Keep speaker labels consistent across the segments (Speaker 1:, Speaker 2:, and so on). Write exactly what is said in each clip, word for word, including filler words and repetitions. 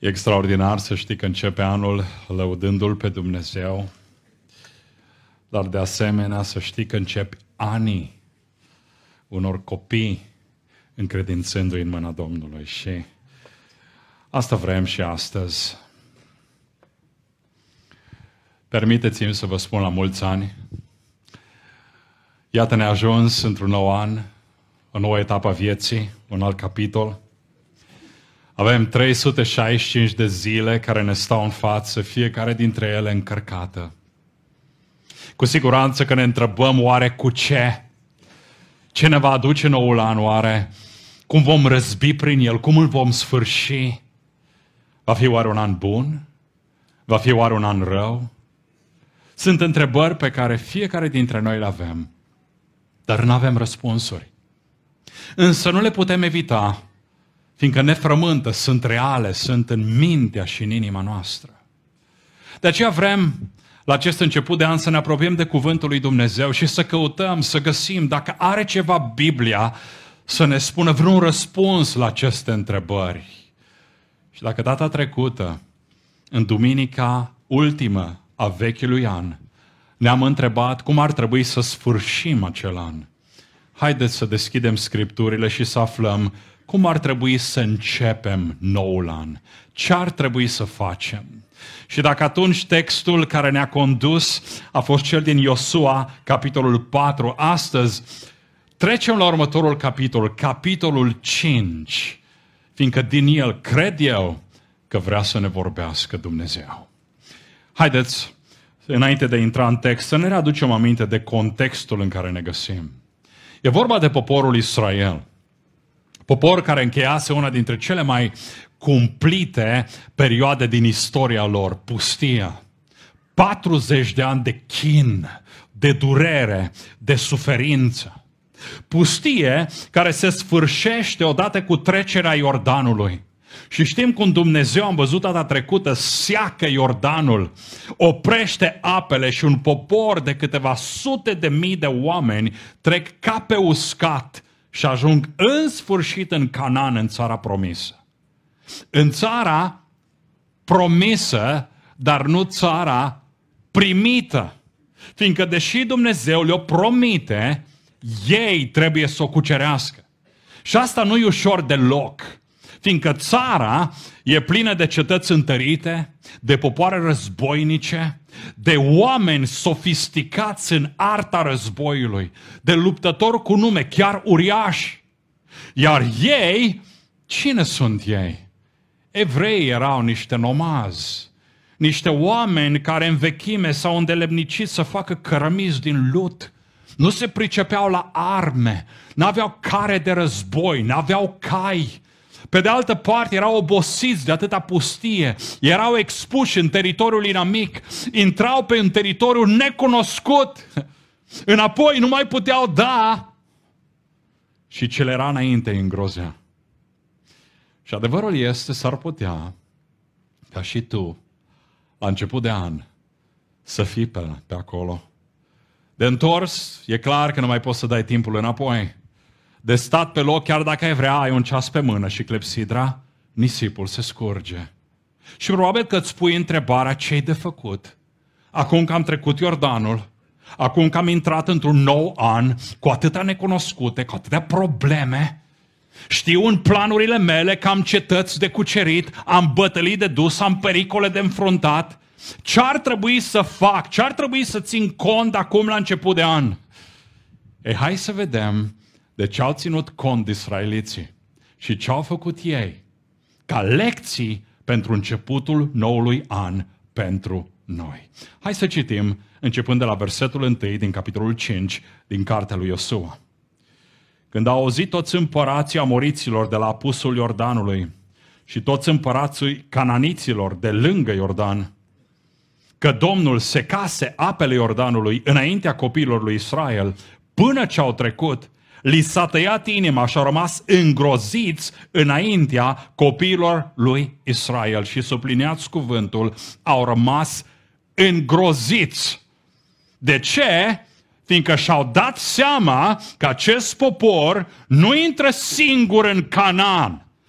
Speaker 1: E extraordinar să știi că începe anul lăudându-L pe Dumnezeu, dar de asemenea să știi că începi anii unor copii încredințându-i în mâna Domnului. Și asta vrem și astăzi. Permiteți-mi să vă spun la mulți ani. Iată, ne-a ajuns într-un nou an, o nouă etapă a vieții, un alt capitol. Avem trei sute șaizeci și cinci de zile care ne stau în față, fiecare dintre ele încărcată. Cu siguranță că ne întrebăm oare cu ce? Ce ne va aduce noul an oare? Cum vom răzbi prin el? Cum îl vom sfârși? Va fi oare un an bun? Va fi oare un an rău? Sunt întrebări pe care fiecare dintre noi le avem, dar nu avem răspunsuri. Însă nu le putem evita, fiindcă ne frământă, sunt reale, sunt în mintea și în inima noastră. De aceea vrem, la acest început de an, să ne apropiem de Cuvântul lui Dumnezeu și să căutăm, să găsim, dacă are ceva Biblia, să ne spună vreun răspuns la aceste întrebări. Și dacă data trecută, în duminica ultimă a vechiului an, ne-am întrebat cum ar trebui să sfârșim acel an, haideți să deschidem Scripturile și să aflăm cum ar trebui să începem noul an, ce ar trebui să facem. Și dacă atunci textul care ne-a condus a fost cel din Iosua, capitolul patru, astăzi trecem la următorul capitol, capitolul cinci, fiindcă din el cred eu că vrea să ne vorbească Dumnezeu. Haideți, înainte de a intra în text, să ne readucem aminte de contextul în care ne găsim. E vorba de poporul Israel. Popor care încheiase una dintre cele mai cumplite perioade din istoria lor, pustia. patruzeci de ani de chin, de durere, de suferință. Pustie care se sfârșește odată cu trecerea Iordanului. Și știm cum Dumnezeu, am văzut data trecută, seacă Iordanul, oprește apele și un popor de câteva sute de mii de oameni trec ca pe uscat și ajung în sfârșit în Canaan, în țara promisă. În țara promisă, dar nu țara primită. Fiindcă deși Dumnezeu le-o promite, ei trebuie să o cucerească. Și asta nu e ușor deloc. Fiindcă țara e plină de cetăți întărite, de popoare războinice, de oameni sofisticați în arta războiului, de luptători cu nume chiar uriași. Iar ei, cine sunt ei? Evreii erau niște nomazi, niște oameni care în vechime s-au îndelemnicit să facă cărămizi din lut. Nu se pricepeau la arme, n-aveau care de război, n-aveau cai. Pe de altă parte, erau obosiți de atâta pustie, erau expuși în teritoriul inamic, intrau pe un teritoriu necunoscut, înapoi nu mai puteau da și ce le era înainte îi îngrozea. Și adevărul este, s-ar putea ca și tu, la început de an, să fii pe, pe acolo. De întors, e clar că nu mai poți să dai timpul înapoi. De stat pe loc, chiar dacă ai vrea, ai un ceas pe mână și clepsidra, nisipul se scurge. Și probabil că îți pui întrebarea ce-i de făcut. Acum că am trecut Iordanul, acum că am intrat într-un nou an, cu atâtea necunoscute, cu atâtea probleme, știu în planurile mele că am cetăți de cucerit, am bătălii de dus, am pericole de înfruntat. Ce ar trebui să fac? Ce ar trebui să țin cont acum la început de an? Ei, hai să vedem de ce au ținut cont de israeliții și ce au făcut ei ca lecții pentru începutul noului an pentru noi. Hai să citim, începând de la versetul unu din capitolul cinci din cartea lui Iosua. Când au auzit toți împărații amoriților de la apusul Iordanului și toți împărații cananiților de lângă Iordan, că Domnul secase apele Iordanului înaintea copiilor lui Israel, până ce au trecut, li s-a tăiat inima și au rămas îngroziți înaintea copiilor lui Israel. Și subliniați cuvântul, au rămas îngroziți. De ce? Fiindcă și-au dat seama că acest popor nu intră singur în Canaan,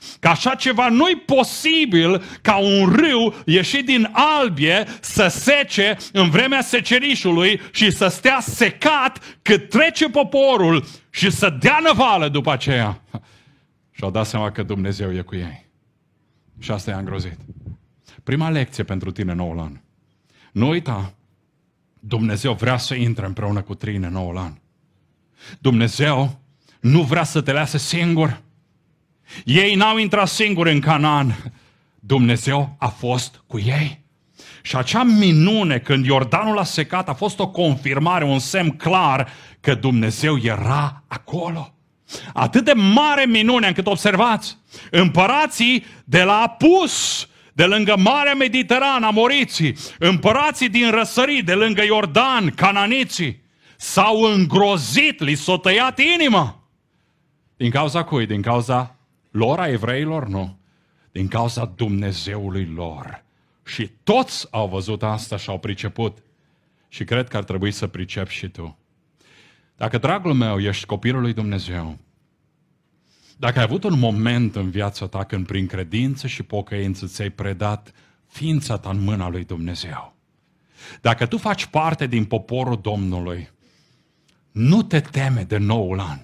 Speaker 1: Că așa ceva nu-i posibil ca un râu ieșit din albie să sece în vremea secerișului și să stea secat cât trece poporul și să dea năvală după aceea. Și-au dat seama că Dumnezeu e cu ei. Și asta i-a îngrozit. Prima lecție pentru tine noul an. Nu uita, Dumnezeu vrea să intre împreună cu tine noul an. Dumnezeu nu vrea să te lase singur. Ei n-au intrat singuri în Canaan. Dumnezeu a fost cu ei. Și acea minune când Iordanul a secat a fost o confirmare, un semn clar că Dumnezeu era acolo. Atât de mare minune încât observați, împărații de la Apus, de lângă Marea Mediterană, amoriții, împărații din răsărit, de lângă Iordan, cananiții, s-au îngrozit, li s-o tăiat inima. Din cauza cui? Din cauza lor, a evreilor? Nu. Din cauza Dumnezeului lor. Și toți au văzut asta și au priceput. Și cred că ar trebui să pricepi și tu. Dacă, dragul meu, ești copilul lui Dumnezeu, dacă ai avut un moment în viața ta când prin credință și pocăință ți-ai predat ființa ta în mâna lui Dumnezeu, dacă tu faci parte din poporul Domnului, nu te teme de noul an.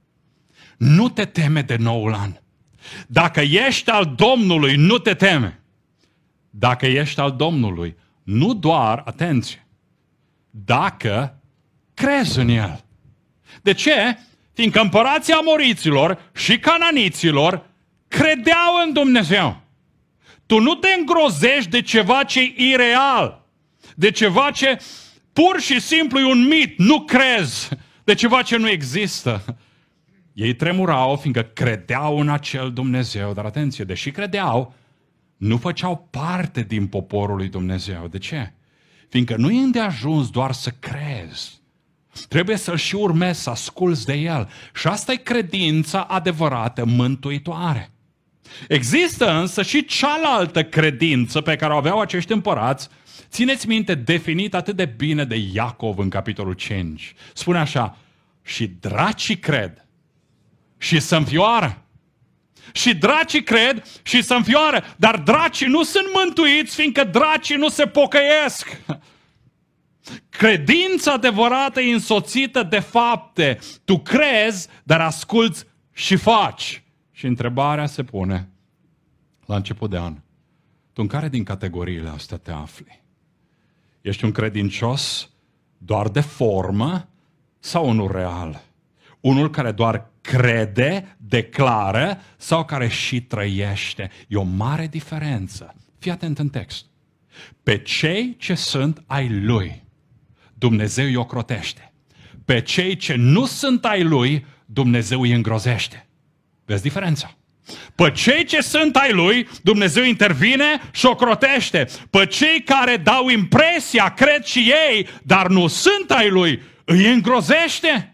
Speaker 1: Nu te teme de noul an. Dacă ești al Domnului, nu te teme. Dacă ești al Domnului, nu doar, atenție, dacă crezi în El. De ce? Fiindcă împărații amoriților și cananiților credeau în Dumnezeu. Tu nu te îngrozești de ceva ce e ireal, de ceva ce pur și simplu e un mit, nu crezi, de ceva ce nu există. Ei tremurau fiindcă credeau în acel Dumnezeu, dar atenție, deși credeau, nu făceau parte din poporul lui Dumnezeu. De ce? Fiindcă nu e îndeajuns doar să crezi. Trebuie să-L și urmezi, să asculți de El. Și asta e credința adevărată, mântuitoare. Există însă și cealaltă credință pe care o aveau acești împărați, țineți minte, definit atât de bine de Iacov în capitolul cinci. Spune așa, și dracii cred și se înfioară. Și dracii cred și se înfioară, dar dracii nu sunt mântuiți, fiindcă dracii nu se pocăiesc. Credința adevărată e însoțită de fapte. Tu crezi, dar asculți și faci. Și întrebarea se pune la început de an. Tu în care din categoriile astea te afli? Ești un credincios doar de formă sau unul real? Unul care doar crede, declară sau care și trăiește? E o mare diferență. Fii atent în text. Pe cei ce sunt ai Lui, Dumnezeu îi ocrotește. Pe cei ce nu sunt ai Lui, Dumnezeu îi îngrozește. Vezi diferența? Pe cei ce sunt ai Lui, Dumnezeu intervine și ocrotește. Pe cei care dau impresia, cred și ei, dar nu sunt ai Lui, îi îngrozește.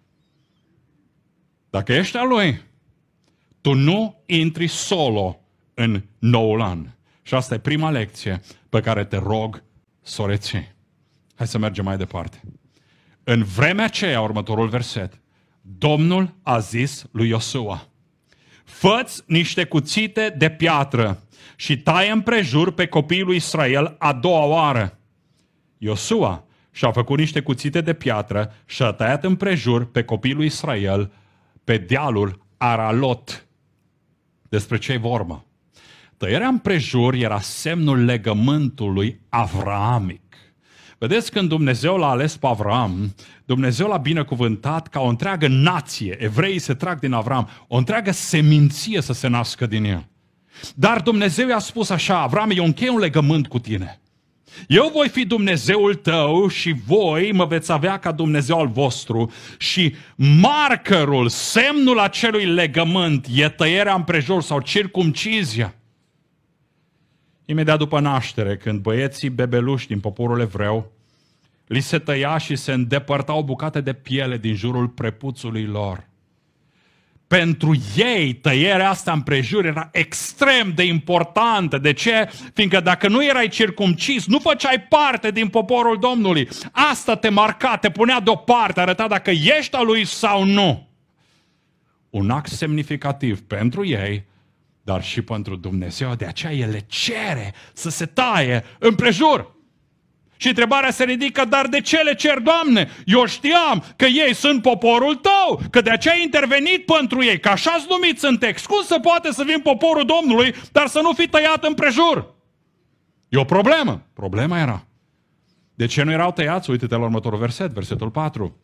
Speaker 1: Dacă ești al Lui, tu nu intri solo în noul an. Și asta e prima lecție pe care te rog să o reții. Hai să mergem mai departe. În vremea aceea, următorul verset, Domnul a zis lui Iosua, fă-ți niște cuțite de piatră și taie împrejur pe copiii lui Israel a doua oară. Iosua și-a făcut niște cuțite de piatră și a tăiat împrejur pe copiii lui Israel pe dealul Aralot. Despre ce-i vorba? Tăierea împrejur era semnul legământului avraamic. Vedeți, când Dumnezeu l-a ales pe Avram, Dumnezeu l-a binecuvântat ca o întreagă nație, evreii se trag din Avram, o întreagă seminție să se nască din el. Dar Dumnezeu i-a spus așa, Avram, eu închei un legământ cu tine. Eu voi fi Dumnezeul tău și voi mă veți avea ca Dumnezeu al vostru și markerul, semnul acelui legământ e tăierea împrejur sau circumcizia. Imediat după naștere, când băieții bebeluși din poporul evreu li se tăia și se îndepărtau bucate de piele din jurul prepuțului lor. Pentru ei, tăierea asta împrejur era extrem de importantă. De ce? Fiindcă dacă nu erai circumcis, nu făceai parte din poporul Domnului. Asta te marca, te punea deoparte, arăta dacă ești al lui sau nu. Un act semnificativ pentru ei, dar și pentru Dumnezeu. De aceea El le cere să se taie împrejur. Și întrebarea se ridică, dar de ce le cer, Doamne? Eu știam că ei sunt poporul Tău, că de aceea ai intervenit pentru ei, că așa-ți numiți în text. Cum se poate să fim poporul Domnului, dar să nu fi tăiat împrejur? E o problemă. Problema era. De ce nu erau tăiați? Uite-te la următorul verset, versetul patru.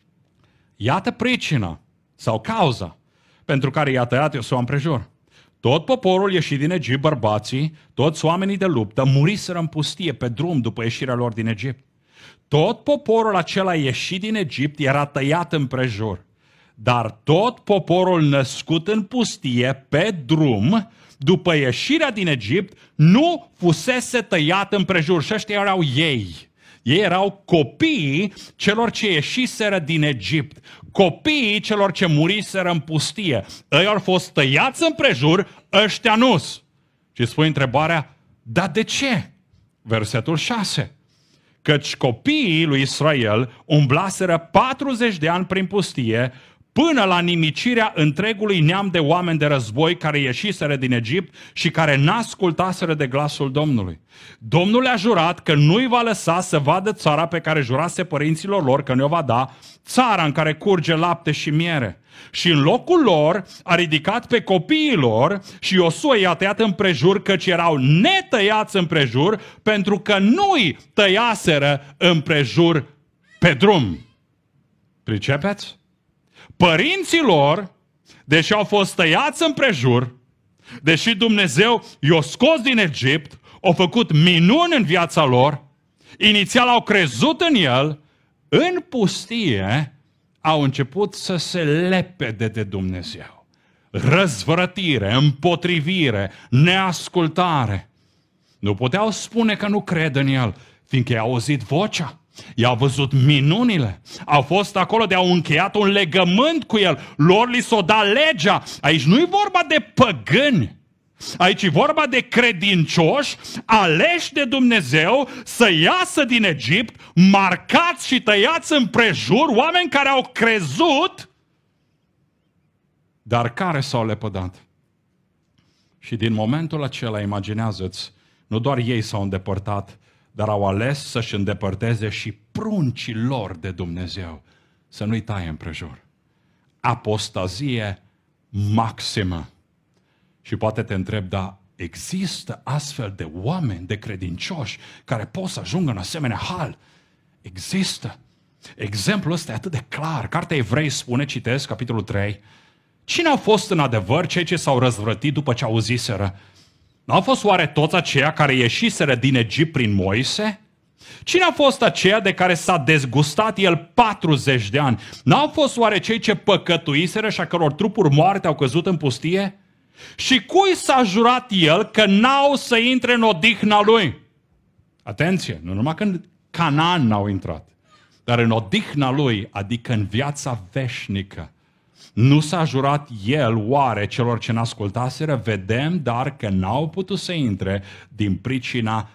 Speaker 1: Iată pricina sau cauza pentru care i-a tăiat Iosua împrejur. Tot poporul ieșit din Egipt, bărbații, toți oamenii de luptă, muriseră în pustie pe drum după ieșirea lor din Egipt. Tot poporul acela ieșit din Egipt era tăiat împrejur. Dar tot poporul născut în pustie pe drum, după ieșirea din Egipt, nu fusese tăiat împrejur. Și ăștia erau ei. Ei erau copiii celor ce ieșiseră din Egipt, copiii celor ce muriseră în pustie. Ei au fost tăiați împrejur, ăștia nu-s. Și spui întrebarea, dar de ce? Versetul șase. Căci copiii lui Israel umblaseră patruzeci de ani prin pustie, până la nimicirea întregului neam de oameni de război care ieșiseră din Egipt și care n-ascultaseră de glasul Domnului. Domnul le-a jurat că nu-i va lăsa să vadă țara pe care jurase părinților lor că ne-o va da, țara în care curge lapte și miere. Și în locul lor a ridicat pe copiii lor și Iosua i-a tăiat împrejur, căci erau netăiați împrejur, pentru că nu-i tăiaseră împrejur pe drum. Pricepeți? Părinții lor, deși au fost tăiați împrejur, deși Dumnezeu i-a scos din Egipt, au făcut minuni în viața lor, inițial au crezut în El, în pustie au început să se lepede de Dumnezeu. Răzvrătire, împotrivire, neascultare. Nu puteau spune că nu cred în El, fiindcă i-au auzit vocea. I-au văzut minunile, au fost acolo de au încheiat un legământ cu El, lor li s-o dat legea. Aici nu e vorba de păgâni, aici e vorba de credincioși aleși de Dumnezeu să iasă din Egipt, marcați și tăiați împrejur, oameni care au crezut, dar care s-au lepădat. Și din momentul acela, imaginează-ți, nu doar ei s-au îndepărtat, dar au ales să-și îndepărteze și pruncii lor de Dumnezeu, să nu-i taie împrejur. Apostazie maximă. Și poate te întreb, dar există astfel de oameni, de credincioși, care pot să ajungă în asemenea hal? Există. Exemplul ăsta e atât de clar. Cartea Evrei spune, citesc, capitolul trei, cine au fost în adevăr cei ce s-au răzvrătit după ce auziseră? N-au fost oare toți aceia care ieșiseră din Egipt prin Moise? Cine a fost aceia de care s-a dezgustat el patruzeci de ani? N-au fost oare cei ce păcătuiseră și a căror trupuri moarte au căzut în pustie? Și cui s-a jurat el că n-au să intre în odihna lui? Atenție, nu numai că în Canaan n-au intrat, dar în odihna lui, adică în viața veșnică. Nu s-a jurat el oare celor ce n-ascultaseră? Vedem, dar că n-au putut să intre din pricina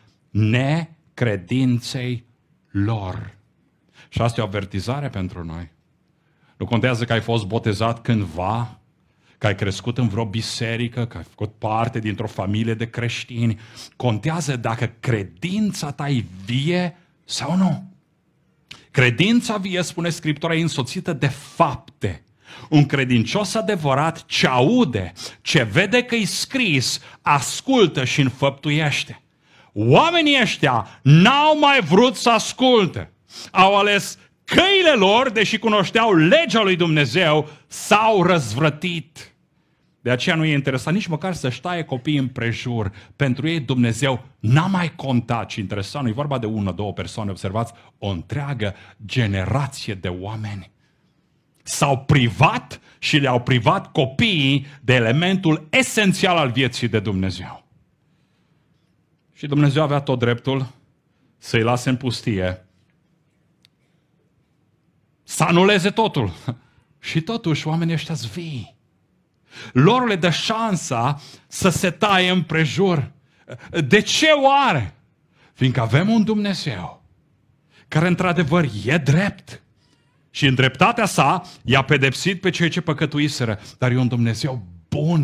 Speaker 1: necredinței lor. Și asta e o avertizare pentru noi. Nu contează că ai fost botezat cândva, că ai crescut în vreo biserică, că ai făcut parte dintr-o familie de creștini. Contează dacă credința ta e vie sau nu. Credința vie, spune Scriptura, e însoțită de fapte. Un credincios adevărat ce aude, ce vede că e scris, ascultă și înfăptuiește. Oamenii ăștia n-au mai vrut să asculte. Au ales căile lor, deși cunoșteau legea lui Dumnezeu, s-au răzvrătit. De aceea nu e interesant nici măcar să-și taie copiii împrejur. Pentru ei Dumnezeu n-a mai contat. Și interesant, nu e vorba de una, două persoane, observați, o întreagă generație de oameni. S-au privat și le-au privat copiii de elementul esențial al vieții de Dumnezeu. Și Dumnezeu avea tot dreptul să-i lase în pustie, să anuleze totul. Și totuși oamenii ăștia-s vii. Lor le dă șansa să se taie împrejur. De ce oare? Fiindcă avem un Dumnezeu care într-adevăr e drept. Și în dreptatea sa i-a pedepsit pe cei ce păcătuiseră. Dar e un Dumnezeu bun,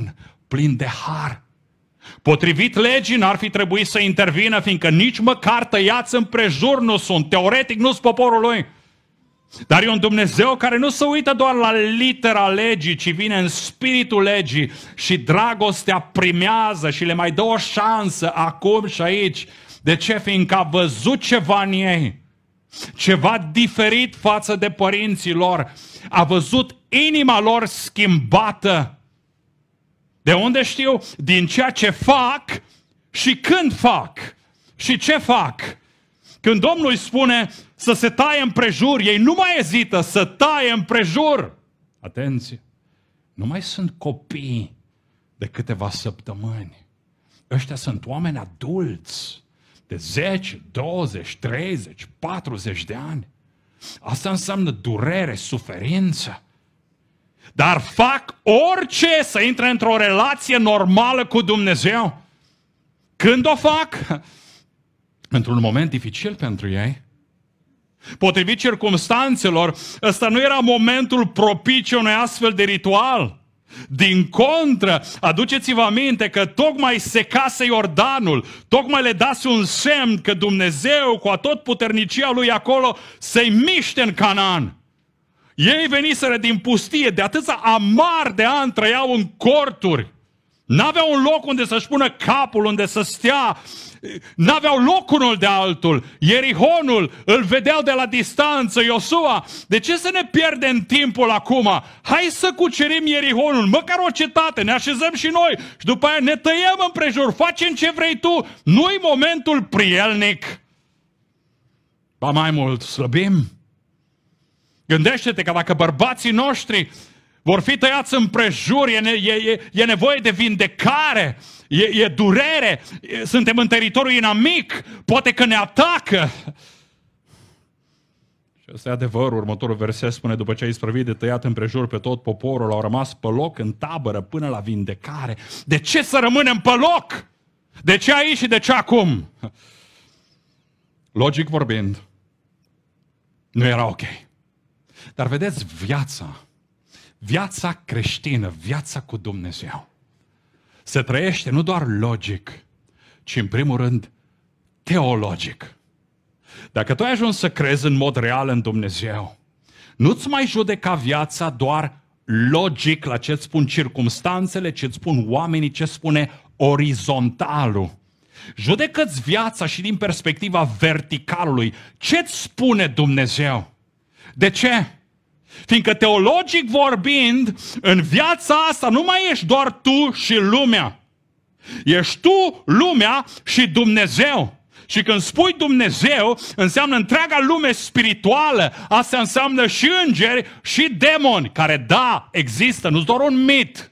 Speaker 1: plin de har. Potrivit legii n-ar fi trebuit să intervină, fiindcă nici măcar tăiați împrejur nu sunt. Teoretic nu sunt poporul lui. Dar e un Dumnezeu care nu se uită doar la litera legii, ci vine în spiritul legii și dragostea primează și le mai dă o șansă acum și aici. De ce? Fiindcă a văzut ceva în ei. Ceva diferit față de părinții lor. A văzut inima lor schimbată. De unde știu? Din ceea ce fac și când fac. Și ce fac? Când Domnul îi spune să se taie împrejur, ei nu mai ezită să taie împrejur. Atenție! Nu mai sunt copii de câteva săptămâni. Ăștia sunt oameni adulți de zece, douăzeci, treizeci, patruzeci de ani. Asta înseamnă durere, suferință. Dar fac orice să intre într-o relație normală cu Dumnezeu. Când o fac? Într-un moment dificil pentru ei. Potrivit circumstanțelor, ăsta nu era momentul propice unui astfel de ritual. Din contră, aduceți-vă aminte că tocmai secase Iordanul, tocmai le dase un semn că Dumnezeu, cu atotputernicia Lui acolo, să-i miște în Canaan. Ei veniseră din pustie, de atâția amar de ani trăiau în corturi. N-aveau un loc unde să-și pună capul, unde să stea. N-aveau loc unul de altul. Ierihonul îl vedeau de la distanță. Iosua, de ce să ne pierdem timpul acum? Hai să cucerim Ierihonul, măcar o cetate, ne așezăm și noi și după aia ne tăiem împrejur, facem ce vrei tu. Nu-i momentul prielnic. Ba mai mult, slăbim. Gândește-te că dacă bărbații noștri vor fi tăiați împrejur, e, e, e, e nevoie de vindecare, e, e durere, e, suntem în teritoriul inamic, poate că ne atacă. Și ăsta e adevărul. Următorul verset spune: după ce ai isprăvit de tăiat împrejur pe tot poporul, au rămas pe loc în tabără până la vindecare. De ce să rămânem pe loc? De ce aici și de ce acum? Logic vorbind, nu era ok. Dar vedeți, viața, viața creștină, viața cu Dumnezeu, se trăiește nu doar logic, ci în primul rând teologic. Dacă tu ai ajuns să crezi în mod real în Dumnezeu, nu-ți mai judeca viața doar logic la ce-ți spun circumstanțele, ce-ți spun oamenii, ce spune orizontalul. Judecă-ți viața și din perspectiva verticalului. Ce-ți spune Dumnezeu? De ce? Fiindcă teologic vorbind, în viața asta nu mai ești doar tu și lumea. Ești tu, lumea și Dumnezeu. Și când spui Dumnezeu, înseamnă întreaga lume spirituală. Asta înseamnă și îngeri și demoni, care da, există, nu-s doar un mit.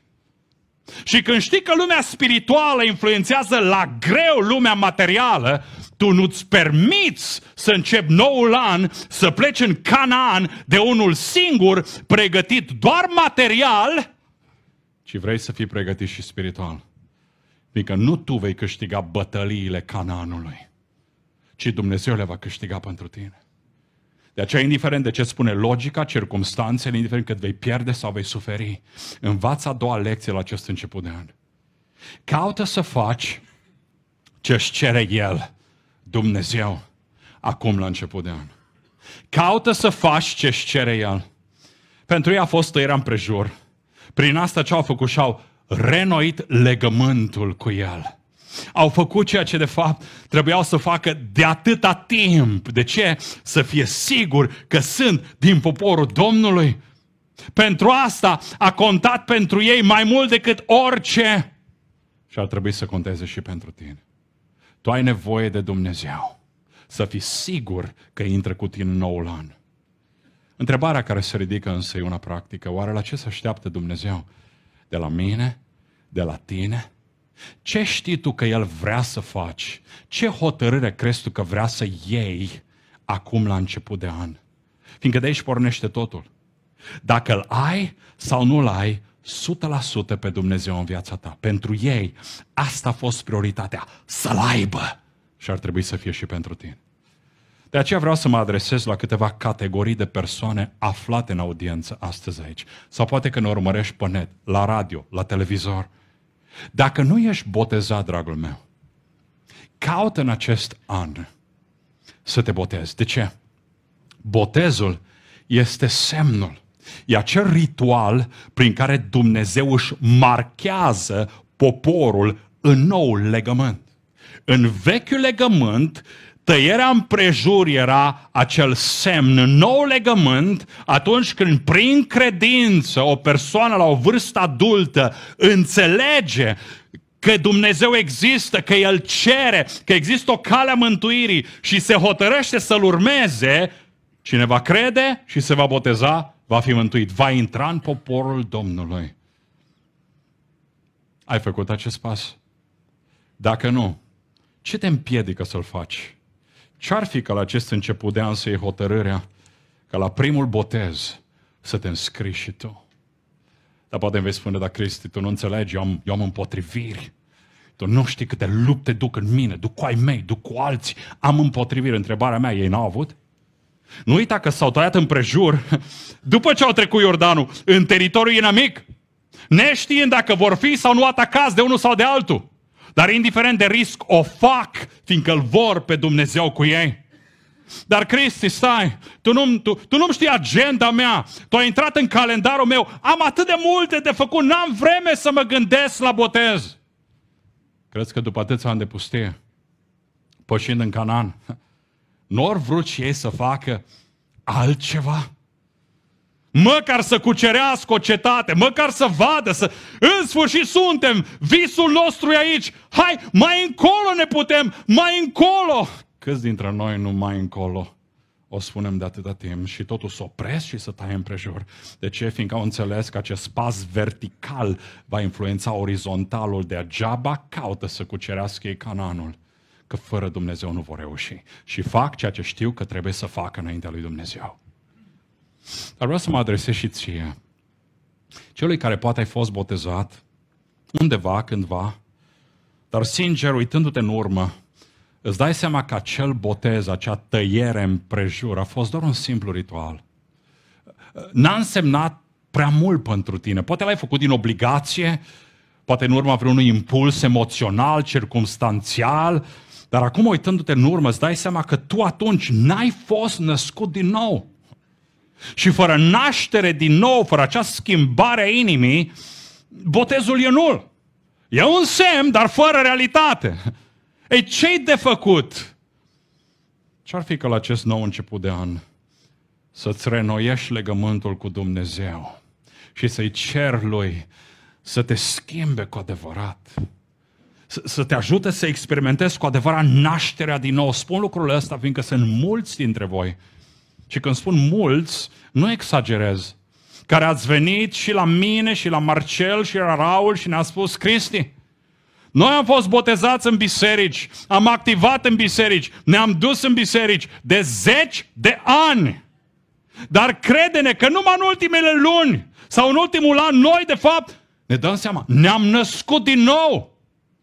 Speaker 1: Și când știi că lumea spirituală influențează la greu lumea materială, tu nu-ți permiți să începi noul an, să pleci în Canaan de unul singur, pregătit doar material, ci vrei să fii pregătit și spiritual. Fiindcă nu tu vei câștiga bătăliile Canaanului, ci Dumnezeu le va câștiga pentru tine. De aceea, indiferent de ce spune logica, circumstanțele, indiferent cât vei pierde sau vei suferi, învață a doua lecție la acest început de an. Caută să faci ce-și cere El, Dumnezeu, acum la început de an. Caută să faci ce-și cere El. Pentru ei a fost tăierea împrejur. Prin asta ce au făcut? Și-au renoit legământul cu El. Au făcut ceea ce de fapt trebuiau să facă de atâta timp. De ce? Să fie sigur că sunt din poporul Domnului. Pentru asta a contat pentru ei mai mult decât orice. Și ar trebui să conteze și pentru tine. Tu ai nevoie de Dumnezeu. Să fii sigur că intră cu tine în noul an. Întrebarea care se ridică însă e una practică. Oare la ce se așteaptă Dumnezeu? De la mine? De la tine? Ce știi tu că El vrea să faci? Ce hotărâre crezi tu că vrea să iei acum la început de an? Fiindcă de aici pornește totul. Dacă îl ai sau nu îl ai, o sută la sută pe Dumnezeu în viața ta. Pentru ei, asta a fost prioritatea. Să-l aibă. Și ar trebui să fie și pentru tine. De aceea vreau să mă adresez la câteva categorii de persoane aflate în audiență astăzi aici. Sau poate că ne urmărești pe net, la radio, la televizor. Dacă nu ești botezat, dragul meu, caută în acest an să te botezi. De ce? Botezul este semnul. E acel ritual prin care Dumnezeu își marchează poporul în noul legământ. În vechiul legământ, tăierea împrejur era acel semn. În nou legământ, atunci când prin credință o persoană la o vârstă adultă înțelege că Dumnezeu există, că El cere, că există o cale a mântuirii și se hotărăște să-L urmeze, cine va crede și se va boteza, va fi mântuit. Va intra în poporul Domnului. Ai făcut acest pas? Dacă nu, ce te împiedică să-l faci? Ce-ar fi că la acest început de an să iei hotărârea că la primul botez să te înscrii și tu? Dar poate îmi vei spune, dar Cristi, tu nu înțelegi, eu am, eu am împotriviri. Tu nu știi câte lupte duc în mine, duc cu ai mei, duc cu alții. Am împotriviri. Întrebarea mea, ei n-au avut? Nu uita că s-au tăiat împrejur după ce au trecut Iordanul în teritoriul inamic, neștiind dacă vor fi sau nu atacați de unul sau de altul. Dar indiferent de risc, o fac, fiindcă îl vor pe Dumnezeu cu ei. Dar Cristi, stai, tu nu, tu, tu nu știi agenda mea, tu ai intrat în calendarul meu, am atât de multe de făcut, n-am vreme să mă gândesc la botez. Crezi că după atâția ani de pustie, pășind în Canaan, nu au vrut și ei să facă altceva? Măcar să cucerească o cetate, măcar să vadă, să... în sfârșit suntem, visul nostru e aici, hai, mai încolo ne putem, mai încolo. Câți dintre noi nu mai încolo o spunem de atâta timp și totul s-o opresc și să taie împrejur? De ce? Fiindcă au înțeles că acest pas vertical va influența orizontalul, degeaba caută să cucerească ei Canaanul, că fără Dumnezeu nu vor reuși. Și fac ceea ce știu că trebuie să facă înaintea lui Dumnezeu. Dar vreau să mă adresez și ție, celui care poate ai fost botezat undeva, cândva, dar sincer, uitându-te în urmă, îți dai seama că acel botez, acea tăiere împrejur a fost doar un simplu ritual. N-a însemnat prea mult pentru tine. Poate l-ai făcut din obligație, poate în urma vreunui impuls emoțional, circumstanțial, dar acum uitându-te în urmă îți dai seama că tu atunci n-ai fost născut din nou. Și fără naștere din nou, fără această schimbare a inimii, botezul e nul. E un semn, dar fără realitate. Ei, ce-i de făcut? Ce-ar fi că la acest nou început de an să-ți renoiești legământul cu Dumnezeu și să-i ceri Lui să te schimbe cu adevărat, să, să te ajute să experimentezi cu adevărat nașterea din nou. Spun lucrul ăsta fiindcă sunt mulți dintre voi, și când spun mulți, nu exagerez, care ați venit și la mine și la Marcel și la Raul și ne-a spus: Cristi, noi am fost botezați în biserici, am activat în biserici, ne-am dus în biserici de zeci de ani. Dar crede-ne că numai în ultimele luni sau în ultimul an, noi de fapt ne dăm seama, ne-am născut din nou.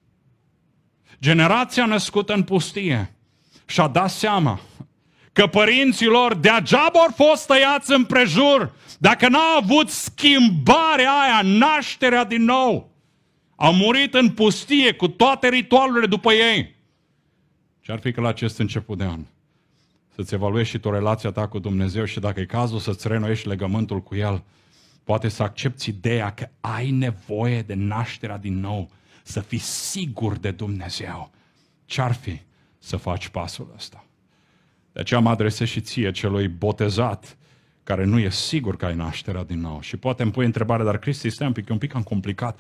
Speaker 1: Generația născută în pustie și-a dat seama că părinții lor degeaba au fost tăiați împrejur dacă n-au avut schimbarea aia, nașterea din nou. Au murit în pustie cu toate ritualurile după ei. Ce-ar fi că la acest început de an să-ți evaluezi și tu relația ta cu Dumnezeu și dacă e cazul să-ți renoiești legământul cu El, poate să accepți ideea că ai nevoie de nașterea din nou, să fii sigur de Dumnezeu. Ce-ar fi să faci pasul ăsta? De aceea mă adresez și ție, celui botezat, care nu e sigur că ai nașterea din nou. Și poate îmi pui întrebarea, dar Cristi, stai un pic, e un pic cam complicat.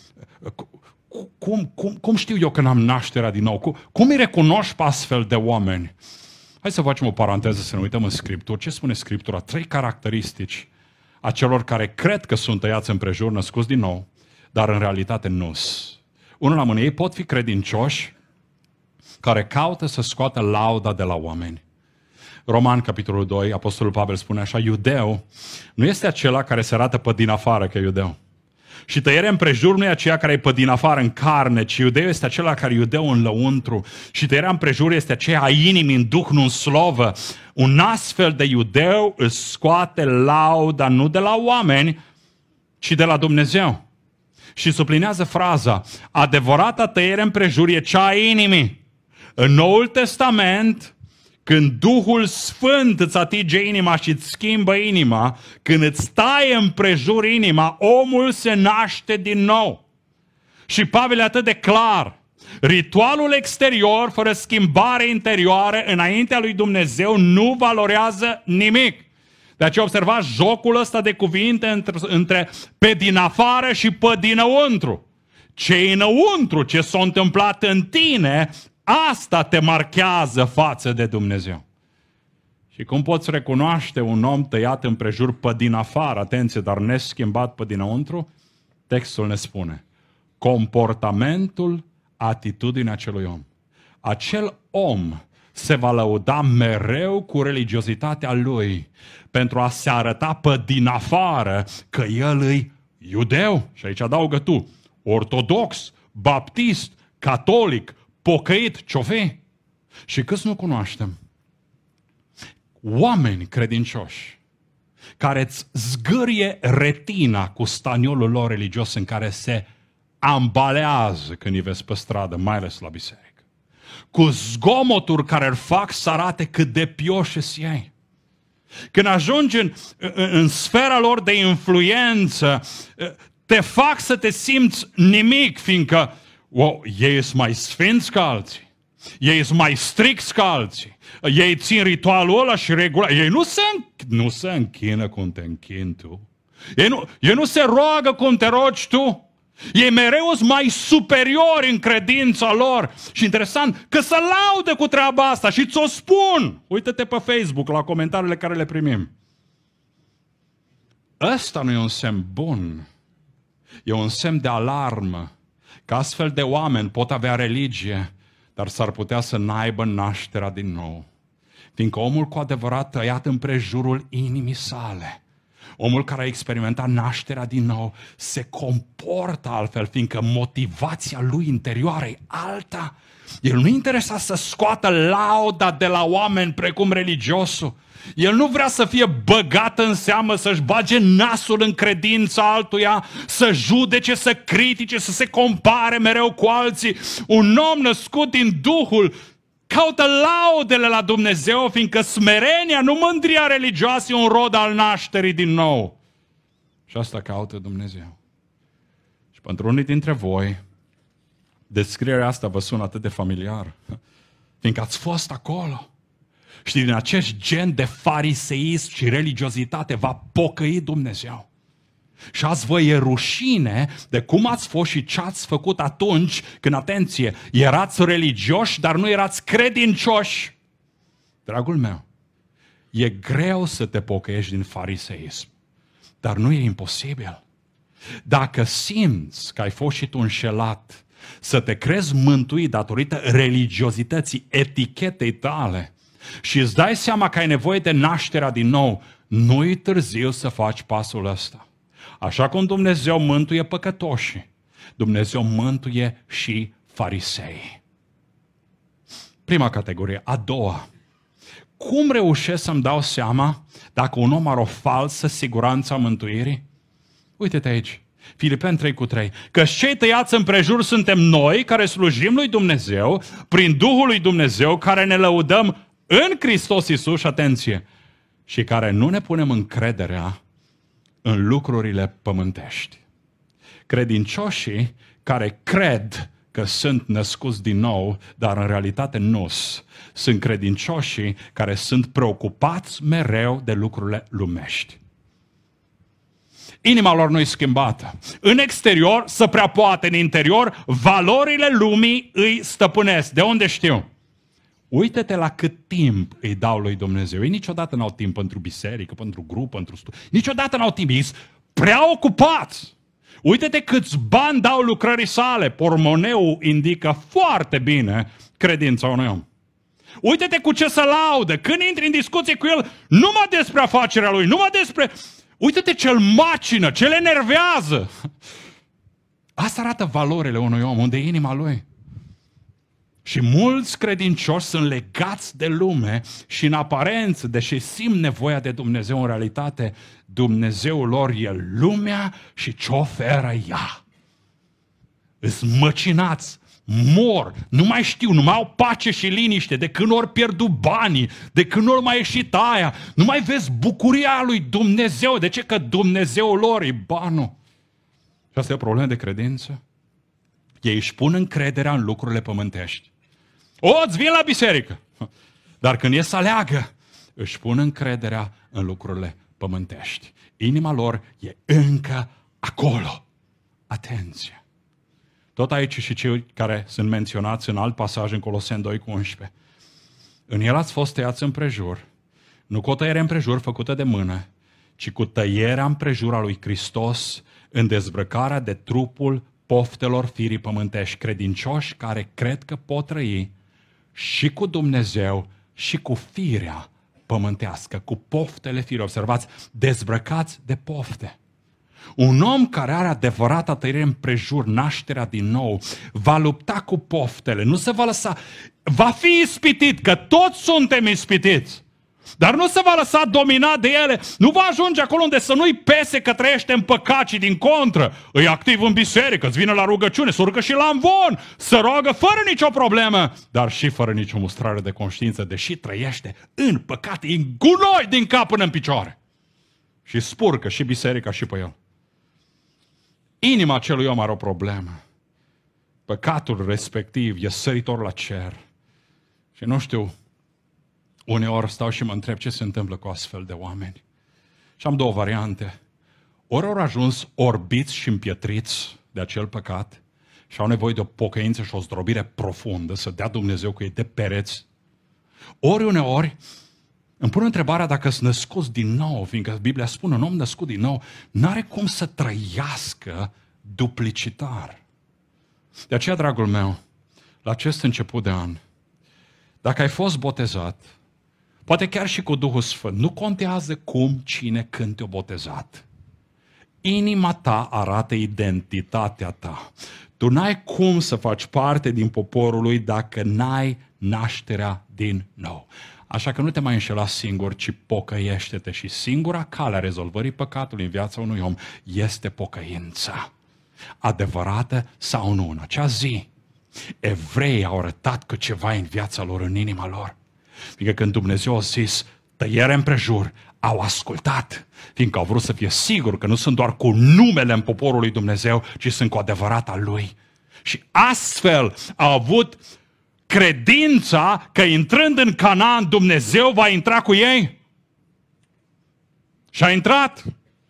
Speaker 1: Cum, cum, cum știu eu că n-am nașterea din nou? Cum, cum îi recunoști pe astfel de oameni? Hai să facem o paranteză, să ne uităm în Scriptură. Ce spune Scriptura? Trei caracteristici a celor care cred că sunt tăiați împrejur, născuți din nou, dar în realitate nu sunt. Unul la mână, ei pot fi credincioși care caută să scoată lauda de la oameni. Roman, capitolul doi, Apostolul Pavel spune așa: iudeu nu este acela care se arată pe din afară că e iudeu. Și tăierea împrejur nu e aceea care e pe din afară în carne, ci iudeu este acela care e iudeu în lăuntru. Și tăierea împrejur este aceea a inimii în duh, nu în slovă. Un astfel de iudeu îți scoate lauda nu de la oameni, ci de la Dumnezeu. Și sublinează fraza, adevărata tăiere împrejur e cea a inimii. În Noul Testament, când Duhul Sfânt îți atinge inima și îți schimbă inima, când îți taie împrejur inima, omul se naște din nou. Și Pavel e atât de clar. Ritualul exterior, fără schimbare interioară, înaintea lui Dumnezeu, nu valorează nimic. De aceea observați jocul ăsta de cuvinte între, între pe din afară și pe dinăuntru. Ce înăuntru, ce s-a întâmplat în tine, asta te marchează față de Dumnezeu. Și cum poți recunoaște un om tăiat împrejur pe din afară, atenție, dar neschimbat pe dinăuntru? Textul ne spune, comportamentul, atitudinea acelui om. Acel om se va lăuda mereu cu religiozitatea lui pentru a se arăta pe din afară că el e iudeu, și aici adaugă tu, ortodox, baptist, catolic, pocăit, ce-o fi? Și câți nu cunoaștem? Oameni credincioși care îți zgârie retina cu staniolul lor religios în care se ambalează când îi vezi pe stradă, mai ales la biserică. Cu zgomoturi care îl fac să arate cât de pioși sunt ei. Când ajungi în, în, în sfera lor de influență, te fac să te simți nimic, fiindcă wow, ei sunt mai sfinți ca alții. Ei sunt mai stricți ca alții. Ei țin ritualul ăla și regula. Ei nu se, nu se închină cum te închini tu. Ei nu, ei nu se roagă cum te rogi tu. Ei mereu sunt mai superiori în credința lor. Și interesant că se laudă cu treaba asta și ți-o spun. Uită-te pe Facebook la comentariile care le primim. Ăsta nu e un semn bun. E un semn de alarmă. Că astfel de oameni pot avea religie, dar s-ar putea să n-aibă nașterea din nou. Fiindcă omul cu adevărat tăiat împrejurul inimii sale, omul care a experimentat nașterea din nou, se comportă altfel, fiindcă motivația lui interioară e alta. El nu interesa să scoată lauda de la oameni precum religiosul. El nu vrea să fie băgat în seamă, să-și bage nasul în credința altuia, să judece, să critique, să se compare mereu cu alții. Un om născut din Duhul caută laudele la Dumnezeu, fiindcă smerenia, nu mândria religioasă, e un rod al nașterii din nou. Și asta caută Dumnezeu. Și pentru unii dintre voi, descrierea asta vă sună atât de familiar, fiindcă ați fost acolo. Și din acest gen de fariseism și religiozitate va pocăi Dumnezeu. Și azi vă e rușine de cum ați fost și ce ați făcut atunci când, atenție, erați religioși, dar nu erați credincioși. Dragul meu, e greu să te pocăiești din fariseism, dar nu e imposibil. Dacă simți că ai fost și tu înșelat, să te crezi mântuit datorită religiozității, etichetei tale, și îți dai seama că ai nevoie de nașterea din nou, nu-i târziu să faci pasul ăsta. Așa cum Dumnezeu mântuie păcătoșii, Dumnezeu mântuie și fariseii. Prima categorie. A doua. Cum reușesc să-mi dau seama dacă un om are o falsă siguranță a mântuirii? Uite-te aici. Filipeni trei cu trei. Că cei tăiați împrejur suntem noi care slujim lui Dumnezeu prin Duhul lui Dumnezeu, care ne lăudăm în Hristos Iisus, și atenție, și care nu ne punem încrederea în lucrurile pământești. Credincioșii care cred că sunt născuți din nou, dar în realitate nu sunt credincioșii care sunt preocupați mereu de lucrurile lumești. Inima lor nu e schimbată. În exterior se prea poate, în interior valorile lumii îi stăpânesc. De unde știu? Uită-te la cât timp îi dau lui Dumnezeu. Ei niciodată n-au timp pentru biserică, pentru grup, pentru studiu. Niciodată n-au timp. Ei sunt prea ocupați. Uită-te câți bani dau lucrării sale. Pormoneul indică foarte bine credința unui om. Uită-te cu ce se laudă. Când intri în discuție cu el, numai despre afacerea lui, numai despre... Uită-te ce-l macină, ce-l enervează. Asta arată valorile unui om, unde e inima lui. Și mulți credincioși sunt legați de lume și în aparență, deși simt nevoia de Dumnezeu, în realitate, Dumnezeul lor e lumea și ce oferă ea. îs măcinați, mor, nu mai știu, nu mai au pace și liniște, de când ori pierdut banii, de când ori mai ieșit aia, nu mai vezi bucuria lui Dumnezeu. De ce? Că Dumnezeul lor e banul. Și asta e o problemă de credință. Ei își pun încrederea în lucrurile pământești. O, îți vin la biserică! Dar când e să aleagă, își pun încrederea în lucrurile pământești. Inima lor e încă acolo. Atenție! Tot aici și cei care sunt menționați în alt pasaj în Coloseni doi cu unsprezece. În el ați fost tăiați împrejur, nu cu o tăiere împrejur făcută de mână, ci cu tăierea împrejur a lui Hristos în dezbrăcarea de trupul poftelor firii pământești, credincioși care cred că pot trăi și cu Dumnezeu și cu firea pământească, cu poftele firii. Observați, dezbrăcați de pofte. Un om care are adevărata tăiere împrejur, nașterea din nou, va lupta cu poftele, nu se va lăsa, va fi ispitit, că toți suntem ispitiți, dar nu se va lăsa dominat de ele, nu va ajunge acolo unde să nu-i pese că trăiește în păcat, ci din contră, îi activ în biserică, îți vine la rugăciune, se urcă și la amvon, să roagă fără nicio problemă, dar și fără nicio mustrare de conștiință, deși trăiește în păcat, în gunoi din cap până în picioare. Și spurcă și biserica și pe el. Inima acelui om are o problemă. Păcatul respectiv e săritor la cer. Și nu știu, uneori stau și mă întreb ce se întâmplă cu astfel de oameni. Și am două variante. Ori au ajuns orbiți și împietriți de acel păcat și au nevoie de o pocăință și o zdrobire profundă, să dea Dumnezeu cu ei de pereți. Ori uneori îmi pun întrebarea dacă sunt născuți din nou, fiindcă Biblia spune, un om născut din nou n-are cum să trăiască duplicitar. De aceea, dragul meu, la acest început de an, dacă ai fost botezat, poate chiar și cu Duhul Sfânt, nu contează cum, cine, când te-a botezat. Inima ta arată identitatea ta. Tu n-ai cum să faci parte din poporul lui dacă n-ai nașterea din nou. Așa că nu te mai înșela singur, ci pocăiește-te. Și singura cale a rezolvării păcatului în viața unui om este pocăința. Adevărată sau nu. În acea zi, evreii au arătat că ceva e în viața lor, în inima lor. Fiindcă când Dumnezeu a zis tăiere împrejur, au ascultat, fiindcă au vrut să fie siguri că nu sunt doar cu numele în poporul lui Dumnezeu, ci sunt cu adevărat al lui. Și astfel au avut credința că intrând în Canaan, Dumnezeu va intra cu ei. Și a intrat.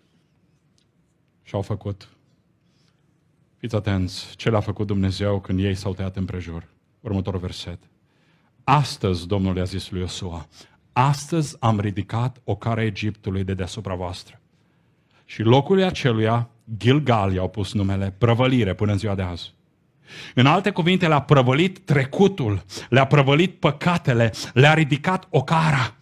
Speaker 1: Și au făcut. Fiți atenți, ce le-a făcut Dumnezeu când ei s-au tăiat împrejur. Următorul verset. Astăzi, Domnul i-a zis lui Iosua, astăzi am ridicat ocara Egiptului de deasupra voastră. Și locul aceluia, Gilgal, i-au pus numele, prăvălire până în ziua de azi. În alte cuvinte, le-a prăvălit trecutul, le-a prăvălit păcatele, le-a ridicat ocara.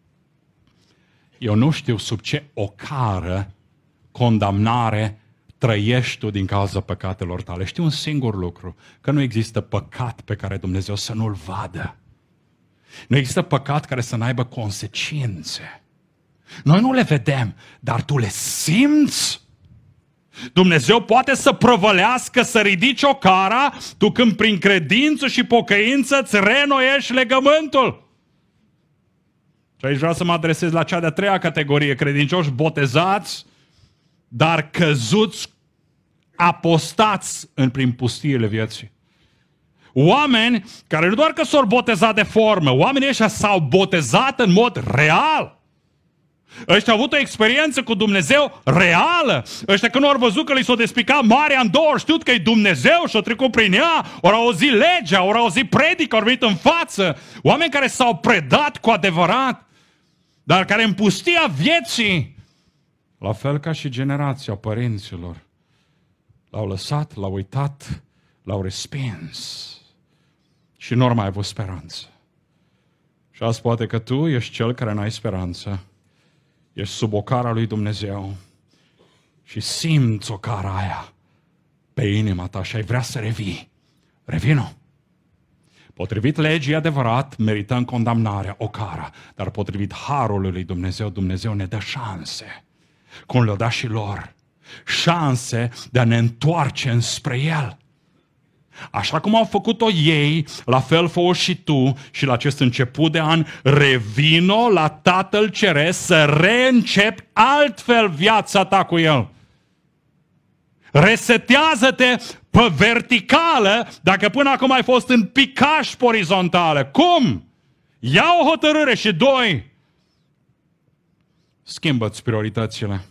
Speaker 1: Eu nu știu sub ce ocară, condamnare, trăiești tu din cauza păcatelor tale. Știu un singur lucru, că nu există păcat pe care Dumnezeu să nu-l vadă. Nu există păcat care să n-aibă consecințe. Noi nu le vedem, dar tu le simți. Dumnezeu poate să prăvălească, să ridici ocara, tu când prin credință și pocăință îți reînnoiești legământul. Și aici vreau să mă adresez la cea de-a treia categorie, credincioși botezați, dar căzuți, apostați în prin pustiile vieții. Oameni care nu doar că s-au botezat de formă, oamenii ăștia s-au botezat în mod real. Ăștia au avut o experiență cu Dumnezeu reală. Ăștia când au văzut că li s-o despicat marea în două, știut că e Dumnezeu și au trecut prin ea, au auzit legea, au auzit predica, au venit în față. Oameni care s-au predat cu adevărat, dar care în pustia vieții, la fel ca și generația părinților, l-au lăsat, l-au uitat, l-au respins și nu au mai avut speranță. Și azi poate că tu ești cel care n-ai speranță. Ești sub ocara lui Dumnezeu și simți ocara aia pe inima ta și ai vrea să revii. Revino. Potrivit legii, adevărat, merităm condamnarea, ocara, dar potrivit harului lui Dumnezeu, Dumnezeu ne dă șanse, cum le-o dat și lor, șanse de a ne întoarce înspre El. Așa cum au făcut-o ei, la fel fă-o și tu și la acest început de an, revino la Tatăl Ceresc să reîncepi altfel viața ta cu El. Resetează-te pe verticală dacă până acum ai fost în picaș pe orizontală. Cum? Ia o hotărâre și doi, schimbă-ți prioritățile.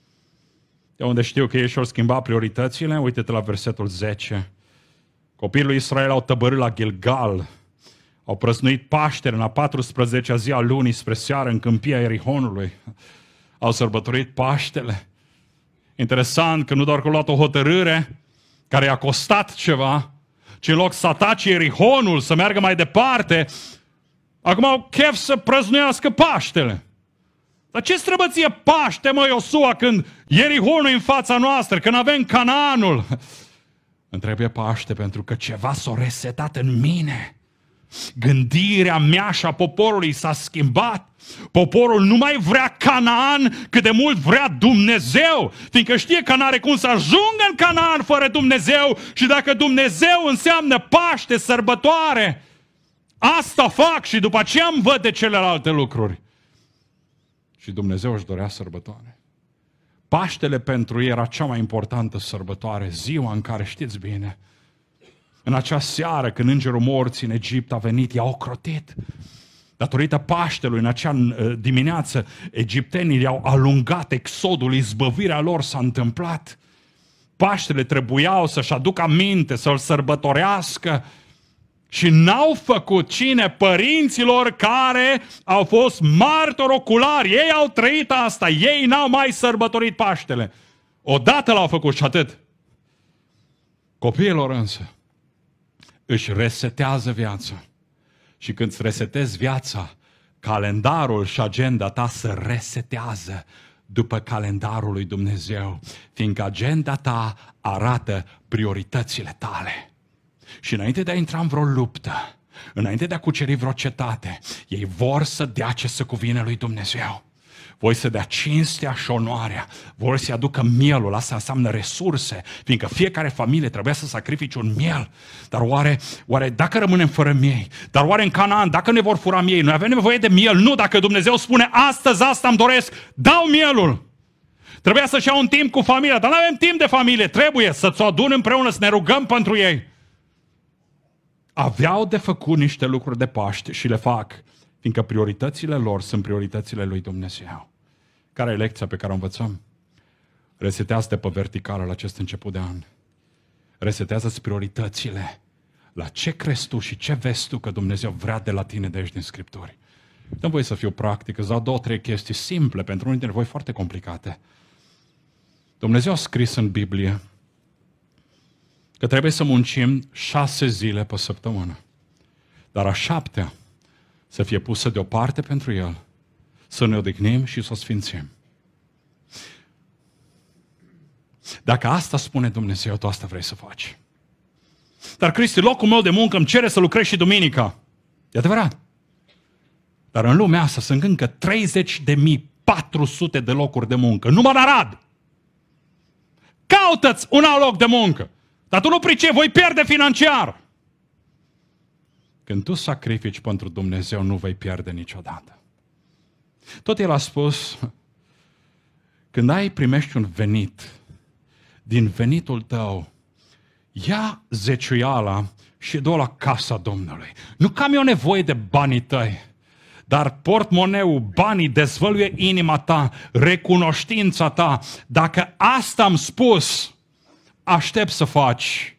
Speaker 1: De unde știu că ei și-au schimbat prioritățile, uite-te la versetul zece. Copiii lui Israel au tăbărât la Gilgal, au prăznuit Paștele în a paisprezecea zi a lunii spre seară în câmpia Ierihonului. Au sărbătorit Paștele. Interesant că nu doar că au luat o hotărâre care i-a costat ceva, ci în loc să atace Ierihonul, să meargă mai departe, acum au chef să prăznuiască Paștele. Dar ce străbăție Paște, mă, Iosua, când Ierihonul e în fața noastră, când avem Canaanul? Îmi trebuie Paște pentru că ceva s-a resetat în mine. Gândirea mea și a poporului s-a schimbat. Poporul nu mai vrea Canaan cât de mult vrea Dumnezeu, fiindcă știe că n-are cum să ajungă în Canaan fără Dumnezeu și dacă Dumnezeu înseamnă Paște, sărbătoare, asta fac și după aceea îmi văd de celelalte lucruri. Și Dumnezeu își dorea sărbătoare. Paștele pentru ei era cea mai importantă sărbătoare, ziua în care, știți bine, în acea seară când îngerul morții în Egipt a venit, i-a ocrotit. Datorită Paștelui, în acea dimineață, egiptenii i-au alungat exodul, izbăvirea lor s-a întâmplat. Paștele trebuiau să-și aducă aminte, să-l sărbătorească și n-au făcut cine? Părinților care au fost martori oculari. Ei au trăit asta, ei n-au mai sărbătorit Paștele. Odată l-au făcut și atât. Copiilor însă își resetează viața. Și când îți resetezi viața, calendarul și agenda ta se resetează după calendarul lui Dumnezeu, fiindcă agenda ta arată prioritățile tale. Și înainte de a intra în vreo luptă, înainte de a cuceri vreo cetate, ei vor să dea ce se cuvine lui Dumnezeu. Voi să dea cinstea și onoarea, vor să-i aducă mielul, asta înseamnă resurse, fiindcă fiecare familie trebuia să sacrifice un miel. Dar oare, oare dacă rămânem fără miei, dar oare în Canaan, dacă ne vor fura miei, noi avem nevoie de miel? Nu, dacă Dumnezeu spune, astăzi asta îmi doresc, dau mielul. Trebuia să-și iau un timp cu familia, dar nu avem timp de familie, trebuie să-ți o adun împreună, să ne rugăm pentru ei. Aveau de făcut niște lucruri de Paște și le fac, fiindcă prioritățile lor sunt prioritățile lui Dumnezeu. Care e lecția pe care o învățăm? Resetează-te pe verticală la acest început de an. Resetează-ți prioritățile. La ce crezi tu și ce vezi tu că Dumnezeu vrea de la tine de aici din Scripturi? Nu voi să fiu practic, îți dau două, trei chestii simple pentru unii dintre voi foarte complicate. Dumnezeu a scris în Biblie că trebuie să muncim șase zile pe săptămână. Dar a șaptea să fie pusă deoparte pentru El, să ne odihnim și să o sfințim. Dacă asta spune Dumnezeu, tu asta vrei să faci. Dar Cristi, locul meu de muncă îmi cere să lucrez și duminica. E adevărat. Dar în lumea asta sunt încă treizeci de mii patru sute de locuri de muncă. Numai în Arad. Caută-ți un alt loc de muncă. Dar tu nu pricepi, voi pierde financiar. Când tu sacrifici pentru Dumnezeu, nu vei pierde niciodată. Tot El a spus, când ai primești un venit, din venitul tău, ia zeciuiala și du-o la casa Domnului. Nu că am eu nevoie de banii tăi, dar portmoneul, banii dezvăluie inima ta, recunoștința ta. Dacă asta am spus, aștept să faci.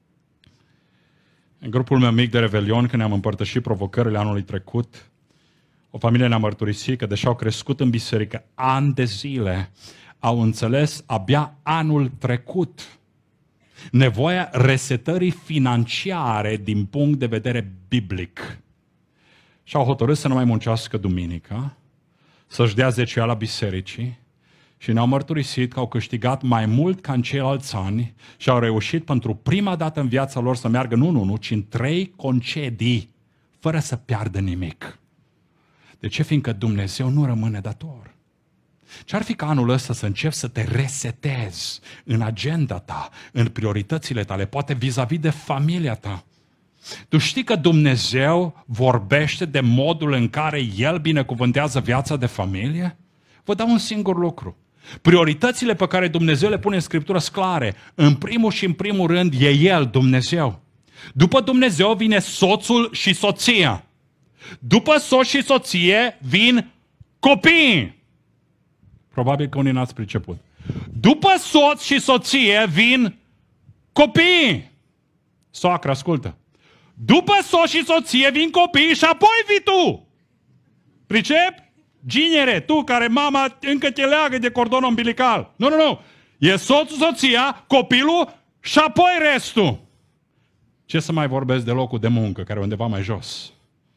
Speaker 1: În grupul meu mic de Revelion, când ne-am împărtășit provocările anului trecut, o familie ne-a mărturisit că deși au crescut în biserică ani de zile, au înțeles abia anul trecut nevoia resetării financiare din punct de vedere biblic. Și au hotărât să nu mai muncească duminica, să-și dea zeciuiala bisericii și ne-au mărturisit că au câștigat mai mult ca în ceilalți ani și au reușit pentru prima dată în viața lor să meargă nu în unu, ci în trei concedii, fără să piardă nimic. De ce? Fiindcă Dumnezeu nu rămâne dator. Ce-ar fi ca anul ăsta să începi să te resetezi în agenda ta, în prioritățile tale, poate vis-a-vis de familia ta? Tu știi că Dumnezeu vorbește de modul în care El binecuvântează viața de familie? Vă dau un singur lucru. Prioritățile pe care Dumnezeu le pune în Scriptură sunt clare. În primul și în primul rând e El, Dumnezeu. După Dumnezeu vine soțul și soția. După soț și soție vin copiii. Probabil că unii n-ați priceput. După soț și soție vin copiii. Soacră, ascultă. După soț și soție vin copiii și apoi vii tu. Pricep? Ginere, tu care mama încă te leagă de cordon umbilical. Nu, nu, nu. E soțul, soția, copilul și apoi restul. Ce să mai vorbesc de locul de muncă, care e undeva mai jos?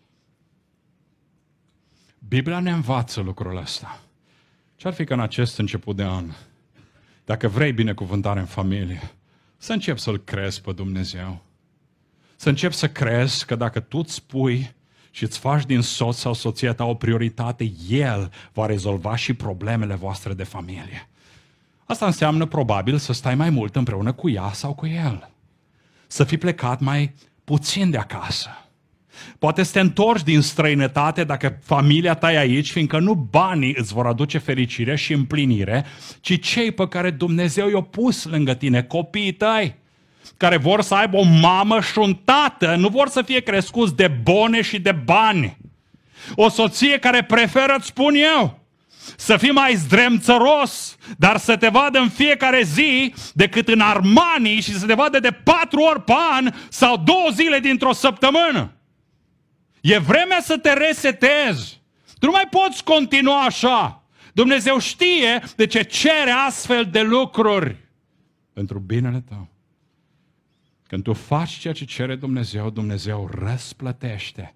Speaker 1: Biblia ne învață lucrul ăsta. Ce-ar fi că în acest început de an, dacă vrei binecuvântare în familie, să începi să-L crezi pe Dumnezeu. Să începi să crezi că dacă tu îți spui și îți faci din soț sau soția ta o prioritate, El va rezolva și problemele voastre de familie. Asta înseamnă probabil să stai mai mult împreună cu ea sau cu el. Să fii plecat mai puțin de acasă. Poate să te întorci din străinătate dacă familia ta e aici, fiindcă nu banii îți vor aduce fericire și împlinire, ci cei pe care Dumnezeu i-a pus lângă tine, copiii tăi, care vor să aibă o mamă și un tată, nu vor să fie crescuți de bone și de bani. O soție care preferă, îți spun eu, să fii mai zdremțăros, dar să te vadă în fiecare zi decât în Armani și să te vadă de patru ori pe an sau două zile dintr-o săptămână. E vremea să te resetezi. Tu nu mai poți continua așa. Dumnezeu știe de ce cere astfel de lucruri pentru binele tău. Când tu faci ceea ce cere Dumnezeu, Dumnezeu răsplătește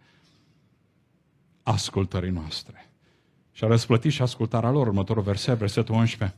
Speaker 1: ascultării noastre. Și a răsplătit și ascultarea lor. Următorul verset, versetul unsprezece.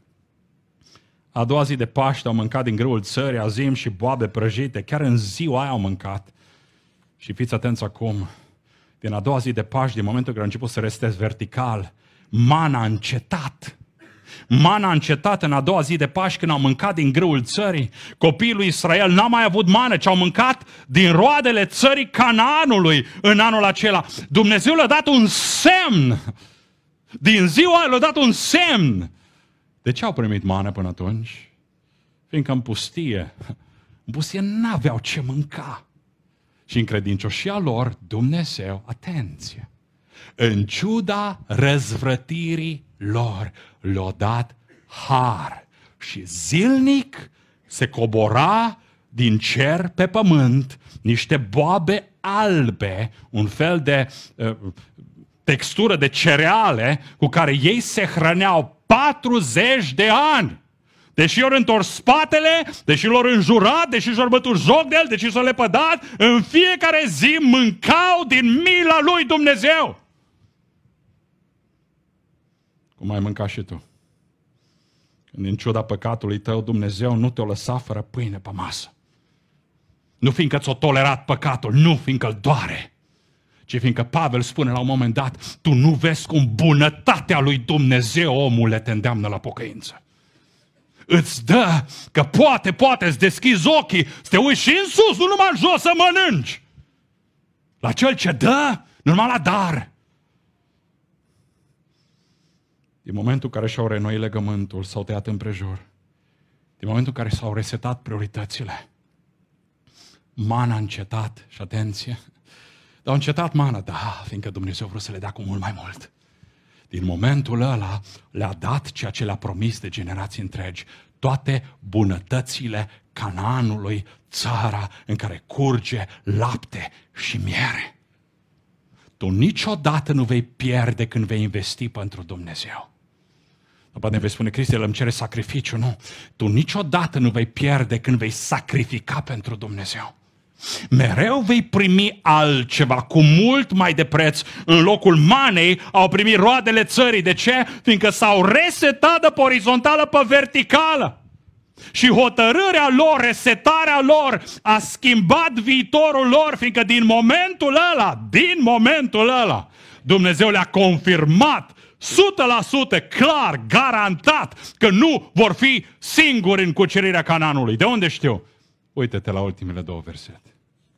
Speaker 1: A doua zi de Paște au mâncat din grâul țării, azim și boabe prăjite. Chiar în ziua aia au mâncat. Și fiți atenți acum, din a doua zi de Paște, din momentul când a început să restezi vertical, mana a încetat. Mana a încetat în a doua zi de Paște când au mâncat din grâul țării. Copiii lui Israel n-au mai avut mană, ci au mâncat din roadele țării Canaanului în anul acela. Dumnezeu le-a dat un semn. Din ziua aia le-a dat un semn. De ce au primit mană până atunci? Fiindcă în pustie, în pustie n-aveau ce mânca. Și în credincioșia lor, Dumnezeu, atenție, în ciuda răzvrătirii lor, le-a dat har. Și zilnic se cobora din cer pe pământ niște boabe albe, un fel de uh, textură de cereale cu care ei se hrăneau patruzeci de ani. Deși i-au întors spatele, deși l-au înjurat, deși și-au bătut joc de el, deși s-au lepădat, în fiecare zi mâncau din mila lui Dumnezeu. Cum ai mâncat și tu? Când în ciuda păcatului tău, Dumnezeu nu te-o lăsa fără pâine pe masă. Nu fiindcă ți-o tolerat păcatul, nu fiindcă îl doare, ci fiindcă Pavel spune la un moment dat, tu nu vezi cum bunătatea lui Dumnezeu, omule, te îndeamnă la pocăință. Îți dă că poate, poate îți deschizi ochii, să te uiți și în sus, nu numai în jos să mănânci. La cel ce dă, nu numai la dar. Din momentul în care și-au renoit legământul, s-au tăiat împrejur. Din momentul în care s-au resetat prioritățile, mana a încetat, și atenție, dar a încetat mana, da, fiindcă Dumnezeu vrea să le dea cu mult mai mult. Din momentul ăla le-a dat ceea ce le-a promis de generații întregi, toate bunătățile Canaanului, țara în care curge lapte și miere. Tu niciodată nu vei pierde când vei investi pentru Dumnezeu. Poate vei spune, Cristi, el îmi cere sacrificiu. Nu, tu niciodată nu vei pierde când vei sacrifica pentru Dumnezeu. Mereu vei primi altceva cu mult mai de preț. În locul manei au primit roadele țării. De ce? Fiindcă s-au resetat de pe orizontală pe verticală. Și hotărârea lor, resetarea lor a schimbat viitorul lor, fiindcă din momentul ăla, din momentul ăla, Dumnezeu le-a confirmat o sută la sută clar, garantat că nu vor fi singuri în cucerirea Canaanului. De unde știu? Uite-te la ultimele două versete.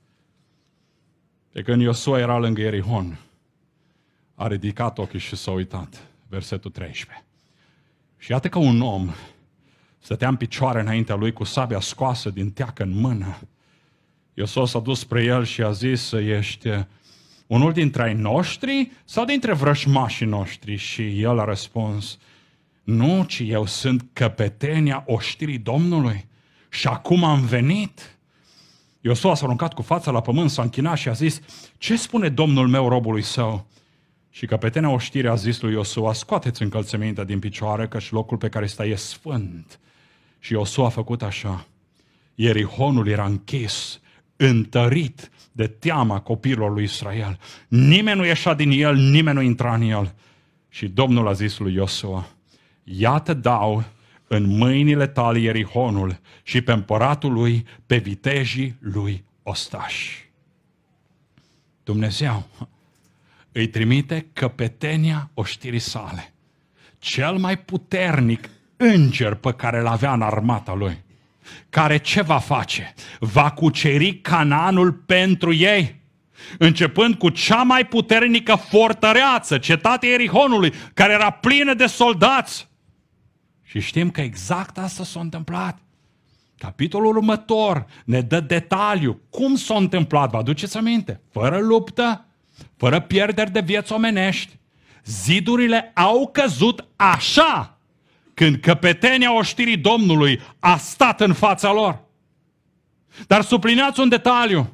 Speaker 1: De când Iosua era lângă Ierihon, a ridicat ochii și s-a uitat. Versetul treisprezece. Și iată că un om stătea în picioare înaintea lui cu sabia scoasă din teacă în mână. Iosua s-a dus spre el și a zis: ești unul dintre ai noștri sau dintre vrăjmașii noștri? Și el a răspuns: nu, ci eu sunt căpetenia oștirii Domnului și acum am venit. Iosua s-a aruncat cu fața la pământ, s-a închinat și a zis: ce spune Domnul meu robului său? Și căpetenia oștirii a zis lui Iosua: scoateți încălțămintea din picioare, căci locul pe care stai e sfânt. Și Iosua a făcut așa. Ierihonul era închis, întărit de teama copiilor lui Israel. Nimeni nu ieșea din el, nimeni nu intra în el. Și Domnul a zis lui Iosua: iată dau în mâinile tale Ierihonul și pe împăratul lui, pe vitejii lui ostași. Dumnezeu îi trimite căpetenia oștirii sale, cel mai puternic înger pe care l-avea în armata lui, care ce va face? Va cuceri Canaanul pentru ei, începând cu cea mai puternică fortăreață, cetatea Ierihonului, care era plină de soldați. Și știm că exact asta s-a întâmplat. Capitolul următor ne dă detaliu cum s-a întâmplat. Vă aduceți aminte? Fără luptă, fără pierderi de vieți omenești, zidurile au căzut așa când căpetenia oștirii Domnului a stat în fața lor. Dar subliniați un detaliu.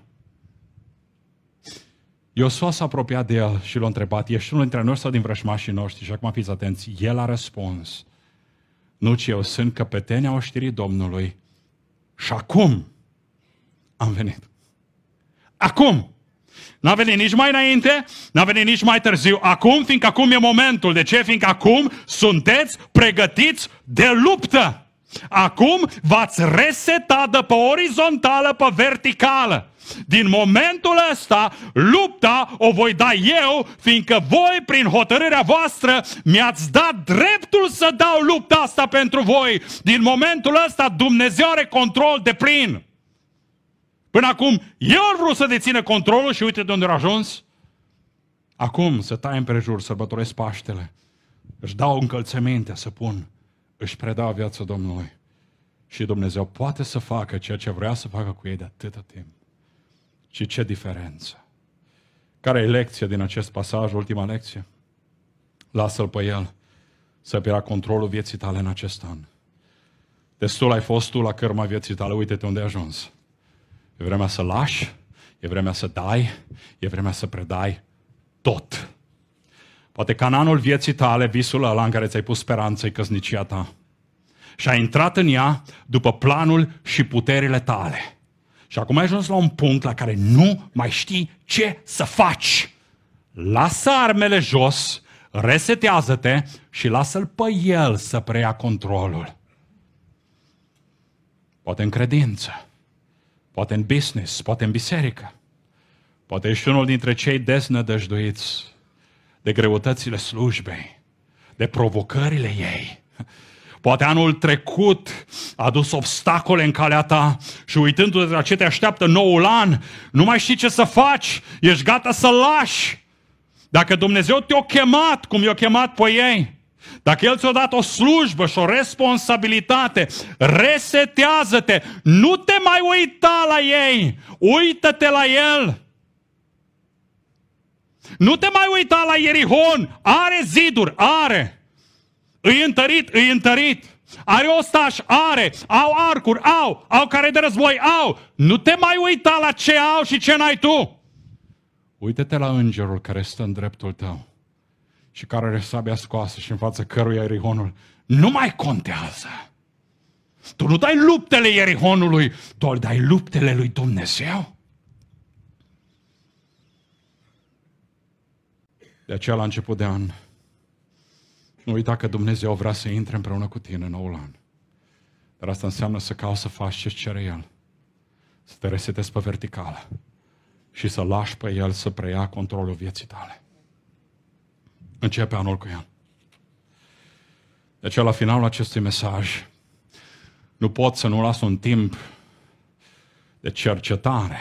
Speaker 1: Iosua s-a apropiat de el și l-a întrebat: ești unul dintre noi sau din vrăjmașii noștri? Și acum fiți atenți, el a răspuns: nu, ci eu sunt căpetenia oștirii Domnului și acum am venit. Acum! N-a venit nici mai înainte, n-a venit nici mai târziu. Acum, fiindcă acum e momentul. De ce? Fiindcă acum sunteți pregătiți de luptă. Acum v-ați resetat de pe orizontală pe verticală. Din momentul ăsta, lupta o voi da eu, fiindcă voi, prin hotărârea voastră, mi-ați dat dreptul să dau lupta asta pentru voi. Din momentul ăsta, Dumnezeu are control deplin. Până acum, eu am vrut să dețină controlul și uite de unde a ajuns. Acum se taie împrejur, sărbătoresc Paștele, își dau încălțăminte să pun, își predau viața Domnului. Și Dumnezeu poate să facă ceea ce vrea să facă cu ei de atâta timp. Și ce diferență! Care e lecția din acest pasaj, ultima lecție? Lasă-l pe el să preia controlul vieții tale în acest an. Destul ai fost tu la cărma vieții tale, uite-te unde ai ajuns. E vremea să lași, e vremea să dai, e vremea să predai tot. Poate Canaanul vieții tale, visul ăla în care ți-ai pus speranță, e căsnicia ta. Și ai intrat în ea după planul și puterile tale. Și acum ai ajuns la un punct la care nu mai știi ce să faci. Lasă armele jos, resetează-te și lasă-l pe el să preia controlul. Poate în credință, poate în business, poate în biserică. Poate ești unul dintre cei deznădăjduiți de greutățile slujbei, de provocările ei. Poate anul trecut a adus obstacole în calea ta și uitându-te la ce te așteaptă noul an, nu mai știi ce să faci, ești gata să lași. Dacă Dumnezeu te-a chemat cum i-a chemat pe ei, dacă El ți-a dat o slujbă și o responsabilitate, resetează-te, nu te mai uita la ei, uită-te la El. Nu te mai uita la Ierihon, are ziduri, are. Îi întărit, îi întărit. Are ostași, are. Au arcuri, au. Au care de război, au. Nu te mai uita la ce au și ce n-ai tu. Uită-te la îngerul care stă în dreptul tău și care are sabia scoasă și în fața căruia Ierihonul nu mai contează. Tu nu dai luptele Ierihonului, tu îl dai luptele lui Dumnezeu. De aceea la început de an, nu uita că Dumnezeu vrea să intre împreună cu tine în noul an. Dar asta înseamnă să cauți să faci ce-ți cere El. Să te resetezi pe verticală și să lași pe El să preia controlul vieții tale. Începe anul cu El. De aceea, la finalul acestui mesaj, nu pot să nu las un timp de cercetare,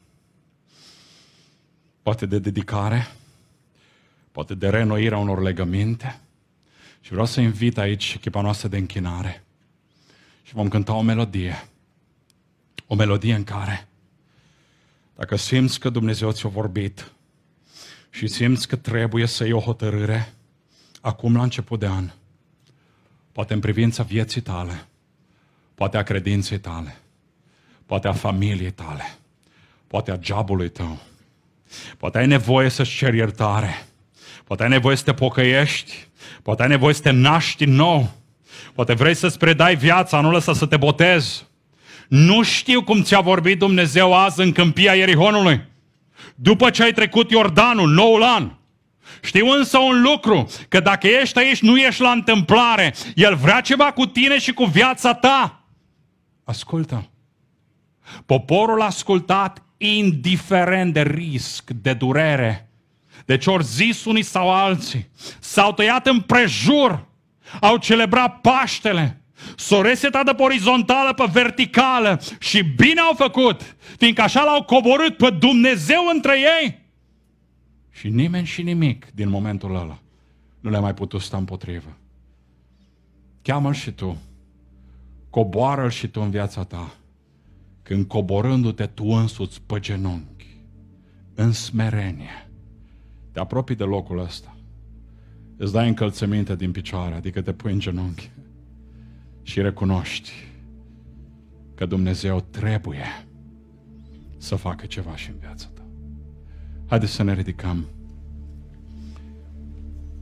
Speaker 1: poate de dedicare, poate de reînnoirea unor legăminte. Și vreau să invit aici echipa noastră de închinare și vom cânta o melodie. O melodie în care, dacă simți că Dumnezeu ți-a vorbit și simți că trebuie să iei o hotărâre acum la început de an, poate în privința vieții tale, poate a credinței tale, poate a familiei tale, poate a jobului tău, poate ai nevoie să-ți ceri iertare, poate ai nevoie să te pocăiești, poate ai nevoie să te naști din nou, poate vrei să-ți predai viața, anul ăsta să te botezi. Nu știu cum ți-a vorbit Dumnezeu azi în câmpia Ierihonului, după ce ai trecut Iordanul, noul an. Știu însă un lucru, că dacă ești aici, nu ești la întâmplare. El vrea ceva cu tine și cu viața ta. Ascultă. Poporul a ascultat indiferent de risc, de durere. Deci ori zis unii sau alții, s-au tăiat împrejur, au celebrat Paștele, s-o resetat de pe orizontală pe verticală și bine au făcut, fiindcă așa l-au coborât pe Dumnezeu între ei. Și nimeni și nimic din momentul ăla nu le-a mai putut sta împotrivă. Cheamă-l și tu, coboară-l și tu în viața ta, când coborându-te tu însuți pe genunchi, în smerenie, te apropii de locul ăsta, îți dai încălțăminte din picioare, adică te pui în genunchi și recunoști că Dumnezeu trebuie să facă ceva și în viața ta. Haideți să ne ridicăm.